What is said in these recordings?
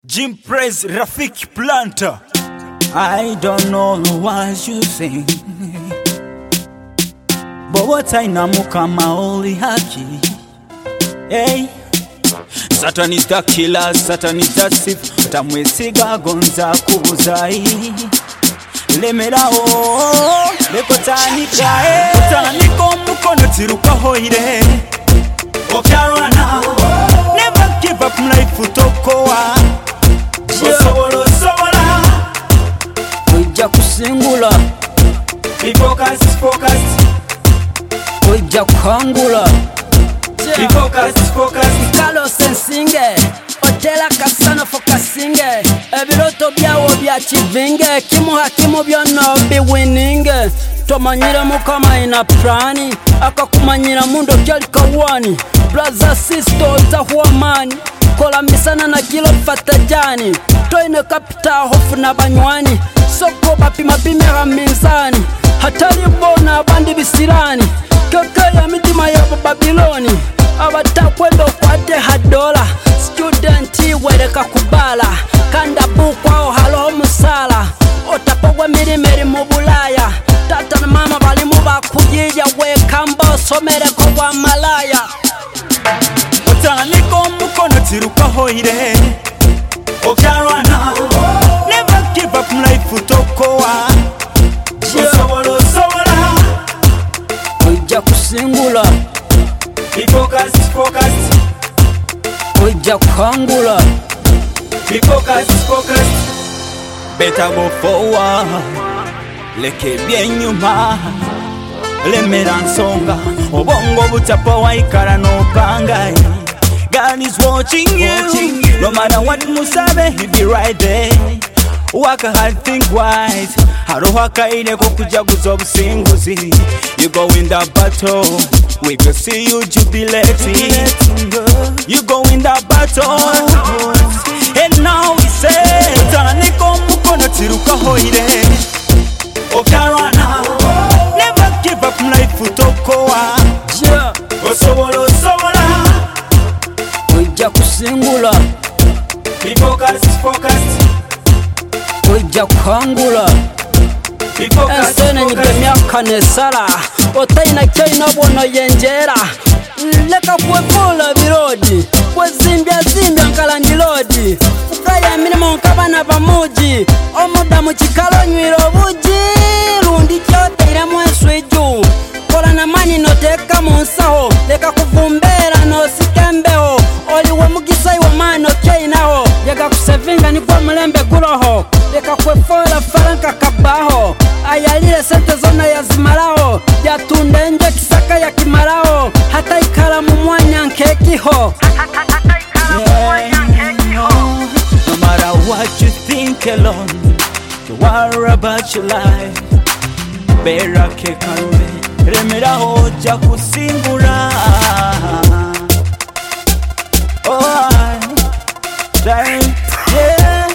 Jim Praise Rafiki Planter. I don't know what you sing, but what I know kama only haki. Hey, Satan is the killer, Satan is the thief. Tamwesiga gonza kubuzai. Lemera o, lekotanika e. Kotaniko mukono tiruka hoire. Okarwana, never give up life utokoa. Oija kusingula, be focused, focused. oija kuhangula, be focused, focused. Carlos Nsinge, otela kasano fokasinge. Ebiroto byawo bya chivinge, kimuha kimu byonna biwininge. Tomanyira mukama ina prani, akakumanyira mundo kyali kawani. Brother sister zahuamani, kola misana na kilo fatajani. Toine kapita hofu na banywani, soko bapima bimera minzani. Hatari bona abandi bisirani, keke ya mitima ya Babiloni. Abatakwendo kwate hadola, studenti wereka kubala. Kanda bukwao halo musala, otapogwa mirimeri mubulaya. Tata na mama balimu bakujija wekamba somere kwa malaya. Otaniko mukono tiruka hoire. Okarwana, Never give up life utokoa. sobora. Oija kusingula, Be focused, focused. oija kuhangula. Be focused, focused. Better go forward, leke bien nyuma. Lemera nsonga, obongo butapa waikara no pangai. God is watching you, no matter what musabe, he be right there. Waka hard, think wise. Haruhaka ile kukujaguza obusinguzi. You go in the battle, we can see you jubilating. You go in the battle, and now we say, Taniko mukono tiruka hoire. Okarwana, Never give up life utokoa. Yeah, sobora. oija kusingula, Be focused, focused. oija kuhangula. Be focused, Ensene focused. nyige myaka nesala, otaina kyaina bono yenjera. Leka kwevula birodi, kwezimbya zimbya nkalangilodi. Ukaya emirimo nkabana bamuji, omuda mu kikalo nywira obuji. Lundi kyoteiremu enswiju, kola na mani noteka mu nsaho. Leka kuvumbera nosika embeho, oliwe mugisa iwe mani okyeinaho. Yega kusevinga nigwo mulembe guroho, leka kwefola faranka kabaho. Ayalile sente zona yazimaraho, yatunde nje kisaka ya kimaraho. Hata ikala mu mwanya nkekiho. No matter what you think alone, you worry about your life. Better kick away. Remera hoja kusingura. Oh, time, yeah.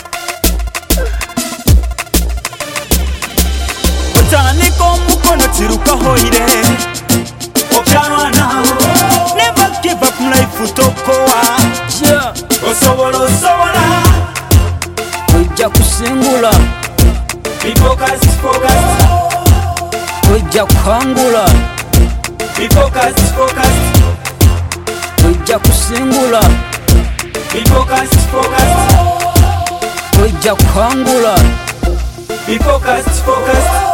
Otaniko mukono tiruka hoire. Okarwana, Never give up life utokoa. Yeah, sobora. oija kusingula, Be focused, focused. oija kuhangula. Be focused, focused. Oija kusingula, Be focused, focused. oija kuhangula. Be focused, focused.